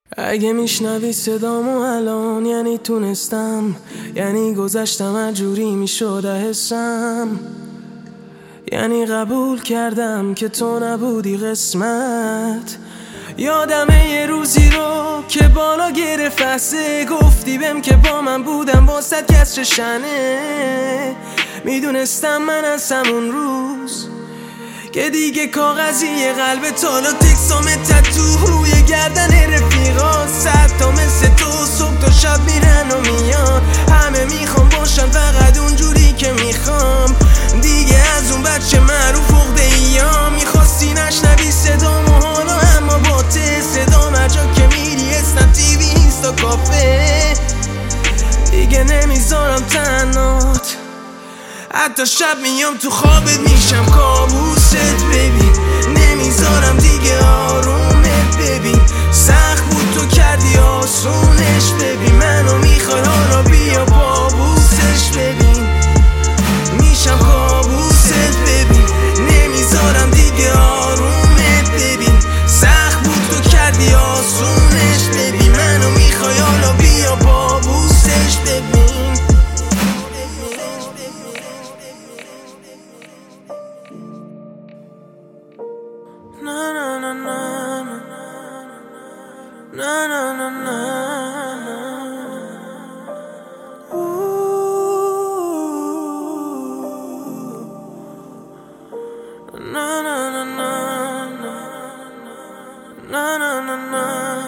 اگه میشنوی صدامو الان یعنی تونستم، یعنی گذشتم اجوری میشده حسم، یعنی قبول کردم که تو نبودی قسمت. یادمه یه روزی رو که بالا گرفته گفتی بهم که با من بودم واسه کسر شنه. میدونستم من از همون روز که دیگه کاغذی قلب تالا تکسام تتو روی گردن رفیقات، صد تا مثل تو صبح تا شب میرن و میان. همه میخوام باشن فقط اونجوری که میخوام، دیگه از اون بچه معروف عقده ایا. میخواستی نشنوی صدامو حالا اما با ته صدام هرجا که میری اسنپ تیوی اینستا کافه. دیگه نمیذارم تنهات، حتی شب میام تو خوابت میشم کابوست ببین. نمیذارم دیگه آرومت ببین، سخت بود تو کردی آسونش ببین. منو میخوای حالا بیا بابوسش ببین، میشم کابوست ببین. نمیذارم دیگه آرومت ببین، سخت بود تو کردی آسونش ببین. منو میخوای حالا بیا بابوسش ببین. Na na na na na na na na. Na na na na na na na na.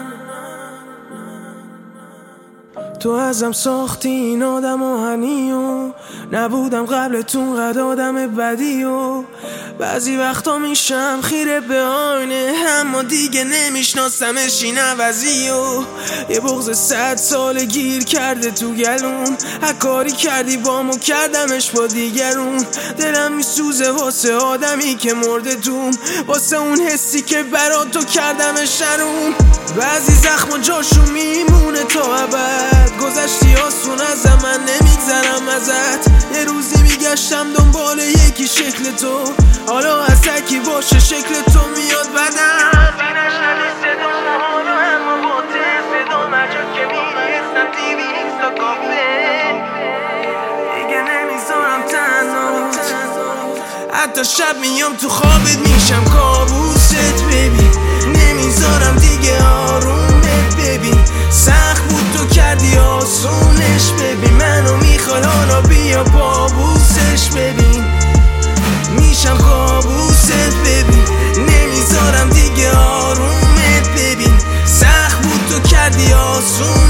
تو ازم ساختی این آدم آهنیو، نبودم قبلتون قد آدم بدیو. بعضی وقتا میشم خیره به آینه اما دیگه نمیشناسمش این عوضیو. یه بغض 100 سال گیر کرده تو گلوم، هر کاری کردی بامو کردمش با دیگرون. دلم میسوزه واسه آدمی که مرده دوم، واسه اون حسی که برا تو کردمش شروم. بعضی زخم جاشو میمونه تا ابد، گذشتی آسون از من نمیگذرم ازت. یه روزی میگشتم دنبال یکی شکل تو، حالا از تکی باشه شکل تو میاد بدم. نشنوی صدامو حالا اما با ته صدام هرجا که میری اسنپ تیوی اینستا کافه. دیگه نمیذارم تنهات، حتی شب میام تو خوابت میشم کابوست ببین. نمیذارم دیگه آرومت ببین، سخت بود تو کردی آسونش ببین. منو میخوای حالا بیا بابوسش ببین، میشم کابوست ببین. نمیذارم دیگه آرومت ببین، سخت بود تو کردی آسون